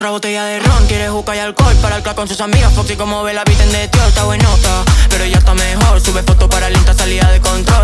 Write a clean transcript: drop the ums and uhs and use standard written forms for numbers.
Otra botella de ron, quiere juca y alcohol para el club con sus amigas. Foxy como ve la visten de tío, está buenota, pero ya está mejor. Sube fotos para el Insta, salida de control.